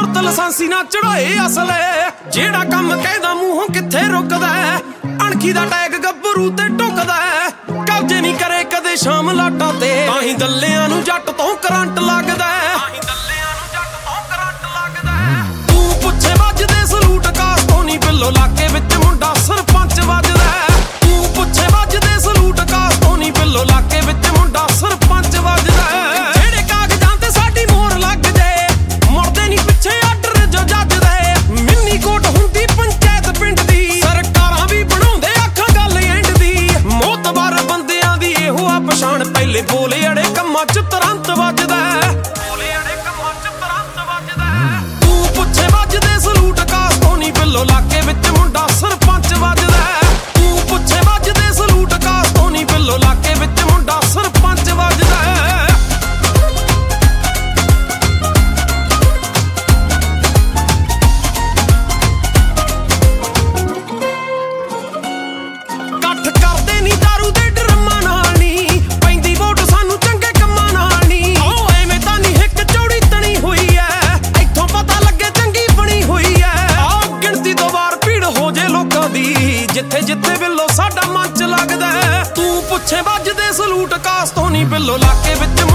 ਸੁਰਤ ਲਸਾਂਸੀ ਨਾ ਚੜਾਏ ਅਸਲੇ ਜਿਹੜਾ ਕੰਮ ਕਹਿੰਦਾ ਮੂੰਹੋਂ ਕਿੱਥੇ ਰੁਕਦਾ ਅਣਖੀ ਦਾ ਟੈਗ ਗੱਭਰੂ ਤੇ ਟੁਕਦਾ ਕਬਜੇ ਨਹੀਂ ਕਰੇ ਕਦੇ ਸ਼ਾਮ ਲਾਟਾਂ ਤੇ ਤਾਂ ਹੀ ਦੱਲਿਆਂ ਨੂੰ ਜੱਟ ਤੋਂ ਕਰੰਟ ਲੱਗਦਾ ਤੂੰ ਪੁੱਛੇ ਵੱਜਦੇ ਸਲੂਟ ਕਾਸ ਤੋਂ ਨਹੀਂ ਬਿੱਲੋ ਲਾਕੇ ਵਿੱਚ ਮੁੰਡਾ ਸਰਪੰਚ ਵੱਜਦਾ ਤੂੰ ਪੁੱਛੇ ਵੱਜਦੇ ਸਲੂਟ ਕਾਸ ਤੋਂ ਨਹੀਂ ਬਿੱਲੋ ਲਾਕੇ ਵਿੱਚ ਮੁੰਡਾ ਸਰਪੰਚ ਵੱਜਦਾ ਜਿਹੜੇ ਕਾਗਜ਼ਾਂ ਤੇ ਸਾਡੀ ਮੋਹਰ ਲੱਗ ਜਾਏ ਮੁੜਦੇ ਨਹੀਂ ਪਿੱਛੇ ਆਰਡਰ ਜੋ ਜੱਜਦੇ ਮਿੰਨੀ ਕੋਟ ਹੁੰਦੀ ਪੰਚਾਇਤ ਪਿੰਡ ਦੀ ਸਰਕਾਰਾਂ ਵੀ ਬਣਾਉਂਦੇ ਅੱਖਾਂ ਗੱਲ ਐਂਡ ਦੀ ਮੋਤਬਾਰ ਬੰਦਿਆਂ ਦੀ ਇਹੋ ਆ ਪਛਾਣ ਪਹਿਲੇ ਬੋਲੇ ਅੜੇ ਕੰਮਾਂ ਚ ਤੁਰੰਤ ਵੱਜਦਾ ਤੂੰ ਪੁੱਛੇ ਵੱਜਦੇ ਸਲੂਟ ਕਾਸ ਤੋਂ ਨਹੀਂ ਬਿੱਲੋ ਲਾਕੇ ਵਿੱਚ ਮੁੰਡਾ ਸਰਪੰਚ ਵੱਜਦਾ ਤੂੰ ਪੁੱਛੇ ਵੱਜਦੇ ਸਲੂਟ ਕਾਸ ਤੋਂ ਨਹੀਂ ਬਿੱਲੋ ਲਾਕੇ ਵਿੱਚ ਮੁੰਡਾ ਸਰਪੰਚ ਵੱਜਦਾ ਕੱਠ ਕਰਦੇ ਨਹੀਂ ਦਾਰੂ ਦੇ ਡਰਮਾਂ ਨਾਲ ਨਹੀਂ ਪੈਂਦੀ ਵੋਟ ਸਾਨੂੰ ਚੰਗੇ ਕੰਮਾਂ ਨਾਲ ਨਹੀਂ ਓ ਐਵੇਂ ਤਾਂ ਨਹੀਂ ਹਿੱਕ ਚੌੜੀ ਤਣੀ ਹੋਈ ਐ ਇੱਥੋਂ ਪਤਾ ਲੱਗੇ ਚੰਗੀ ਬਣੀ ਹੋਈ ਐ ਆਹ ਗਿਣਤੀ ਤੋਂ ਵਾਰ ਭੀੜ ਹੋ ਜੇ ਲੋਕਾਂ ਦੀ ਜਿੱਥੇ ਜਿੱਥੇ ਬਿੱਲੋ ਸਾਡਾ ਮੰਚ ਲੱਗਦਾ ਤੂੰ ਪੁੱਛੇ ਵੱਜਦੇ ਸਲੂਟ ਕਾਸ ਤੋਂ ਨਹੀਂ ਬਿੱਲੋ ਲਾਕੇ ਵਿੱਚ